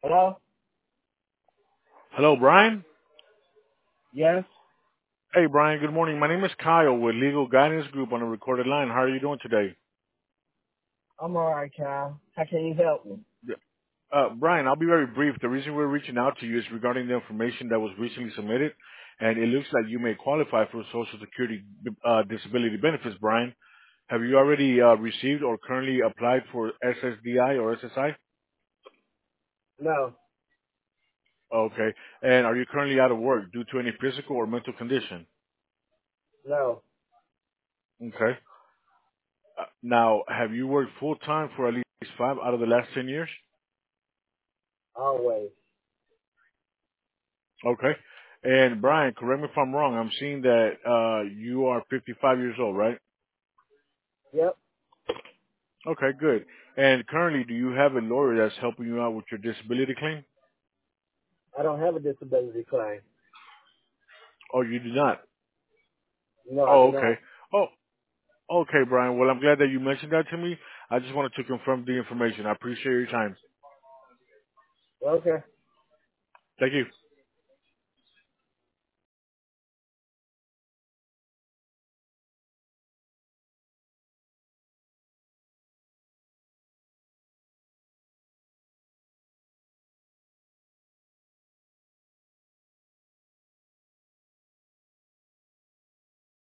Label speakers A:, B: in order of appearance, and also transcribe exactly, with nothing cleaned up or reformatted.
A: Hello?
B: Hello, Brian.
A: Yes?
B: Hey, Brian. Good morning. My name is Kyle with Legal Guidance Group on a recorded line. How are you doing today?
A: I'm alright, Kyle. How can you help me?
B: Uh, Brian, I'll be very brief. The reason we're reaching out to you is regarding the information that was recently submitted, and it looks like you may qualify for Social Security uh, disability benefits. Brian, have you already uh, received or currently applied for S S D I or S S I?
A: No,
B: Okay. And are you currently out of work due to any physical or mental condition?
A: no,
B: Okay. Uh, now, have you worked full time for at least five out of the last ten years?
A: always.
B: Okay. And Brian, correct me if I'm wrong. I'm seeing that uh you are fifty-five years old, right?
A: Yep,
B: Okay, good. And currently, do you have a lawyer that's helping you out with your disability claim?
A: I don't have a disability claim.
B: Oh, you do not.
A: No, I do
B: Oh, okay.
A: not.
B: Oh, okay, Brian. Well, I'm glad that you mentioned that to me. I just wanted to confirm the information. I appreciate your time.
A: Okay.
B: Thank you.